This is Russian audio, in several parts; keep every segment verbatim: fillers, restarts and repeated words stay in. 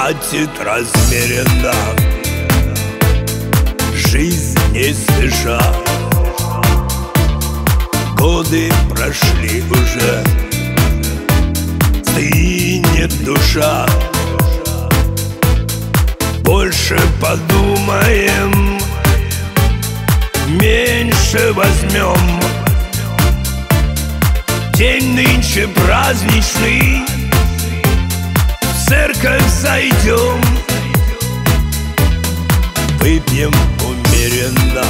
катит размеренно, жизнь не спеша. Годы прошли уже, стынет душа. Больше подумаем, меньше возьмем. День нынче праздничный, в церковь зайдем, выпьем умеренно.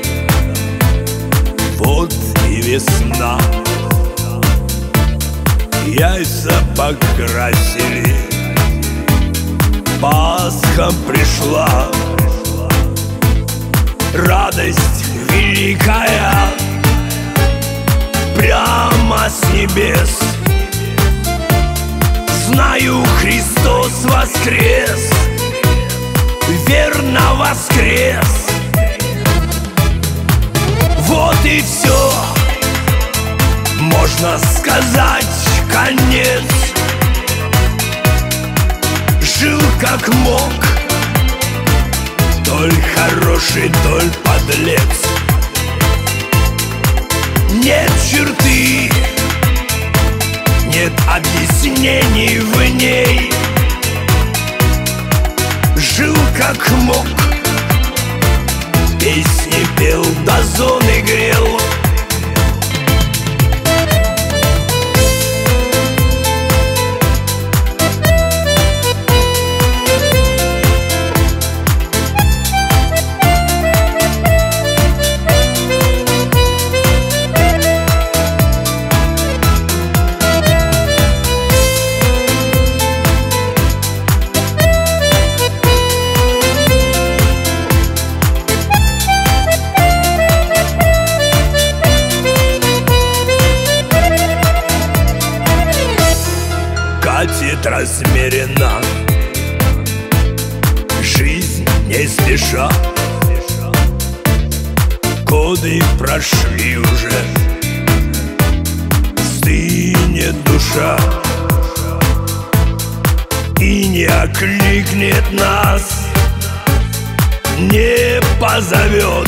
Вот и весна, яйца покрасили, Пасха пришла, радость великая прямо с небес. Знаю, Христос воскрес, верно воскрес. Вот и все, можно сказать, конец. Жил как мог, толь хороший, толь подлец. Нет черты, нет объяснений в ней. Жил как мог, песни пел, дозоны грел. Катит размеренно, жизнь не спеша. Годы прошли уже, стынет душа. И не окликнет нас, не позовет.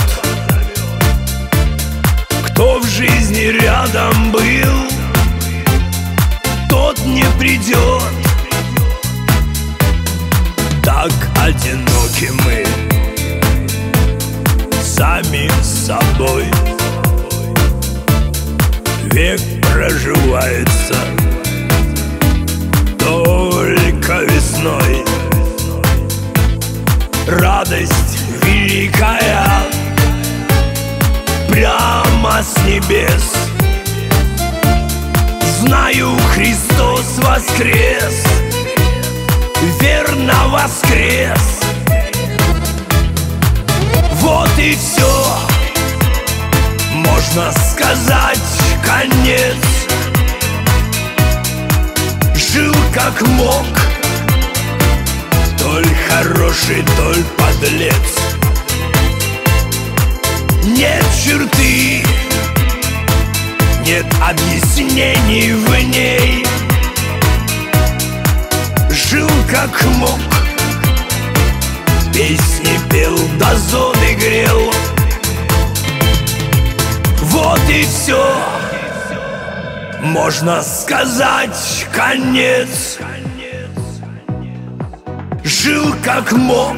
Кто в жизни рядом был, тот не придет. Так одиноки мы, сами с собой. Век проживается только весной. Радость великая прямо с небес. Знаю, Христос воскрес, верно воскрес. Вот и все, можно сказать, конец. Жил как мог, толь хороший, толь подлец. Нет черты, нет объяснений в ней. Жил как мог, песни пел, дозоны грел. Вот и все, можно сказать, конец. Жил как мог,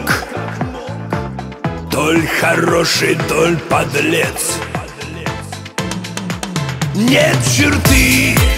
толь хороший, толь подлец. Нет черты,